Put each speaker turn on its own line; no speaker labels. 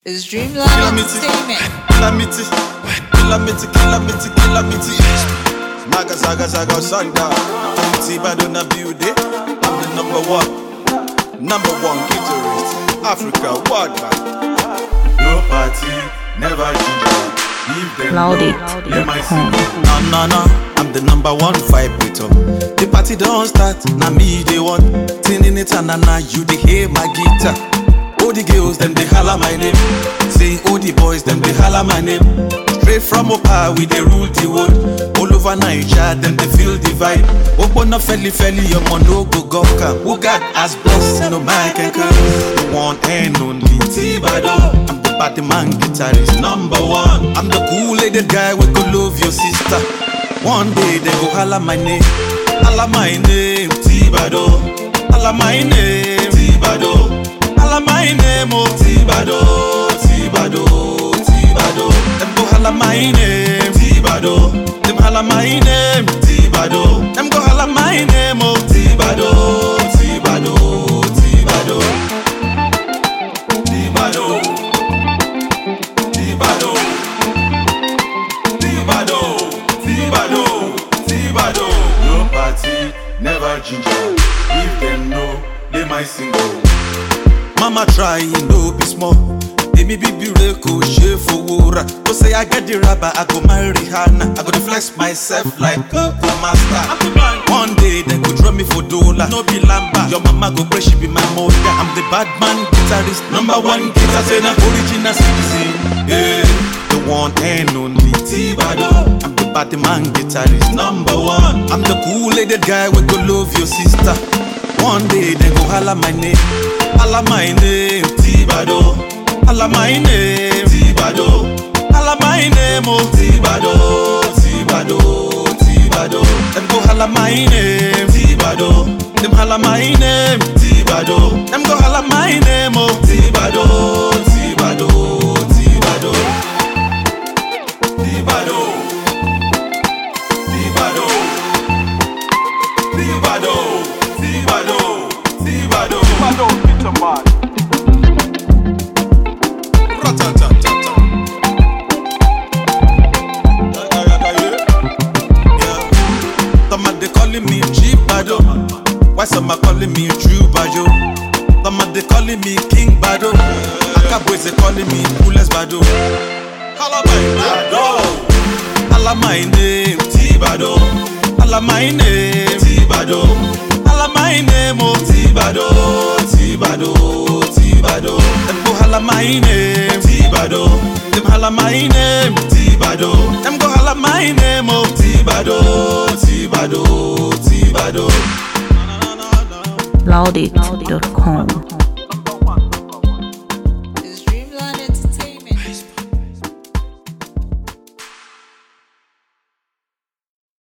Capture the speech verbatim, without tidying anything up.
It's Dreamland Entertainment.
Calamity, calamity, calamity, calamity. Maga, saga, saga, sanda. T-Bado na beauty. I'm the number one, number one guitarist. Africa, worldwide. No party, never ginger. Leave them
Loud
let my sing. No, no, no. I'm the number one vibrator. The party don't start, now me they want. Tinning it and now you they hear my guitar. All the girls, them they holler my name. Saying all the boys, them they holler my name. Straight from Opa, we they rule the world. All over Nigeria, them they feel the vibe. Open up felly felly, your man no go go come. Who God has blessed, no man can come. The one and only T-Bado. I'm the party man guitarist, number one. I'm the cool-headed guy we could love your sister. One day they go holler my name. Holler my name, T-Bado. Holler my name, T-Bado. Holla my name, oh T-Bado, T-Bado, T-Bado. Them go holla my name, T-Bado. Them holla my name, T-Bado. Them go holla my name, oh T-Bado, T-Bado, T-Bado. T-Bado, T-Bado, T-Bado, T-Bado, T-Bado. No party, never ginger. If them know, they might single. Mama try, no be small. Amy be beautiful, she for wura. Go say I get the rapper, I go marry Rihanna. I go to flex myself like a master. One day they go draw me for dollar. No be lamba. Your mama go pray she be my mother. I'm the bad man guitarist, number one guitar say na original citizen. Yeah, the one and only T-Bado. I'm the bad man guitarist, number one. I'm the cool-headed guy we go love your sister. One day they go holla my name. Holla my name, T-Bado. Holla my name, T-Bado. Holla my name, oh T-Bado, T-Bado, T-Bado. Them go holla my name, T-Bado. Them holla my name, T-Bado. Them go holla my name, oh T-Bado, T-Bado, T-Bado. T-Bado, T-Bado, T-Bado, T-Bado, T-Bado, T-Bado, Peter Man. Ra-ta-ta-ta-ta. Some are they calling me G-Bado. Why some are calling me True Bado? Some are they calling me King Bado. Akaboys they calling me Coolest Bado. Holla my Bado. Holla my name, T-Bado. Holla my name, T-Bado. Holla my name, oh T-Bado, T-Bado, T-Bado. Them go holla my name, T-Bado. Them holla my name, T-Bado. Them go holla my name, oh T-Bado, T-Bado, T-Bado.
Loudit dot com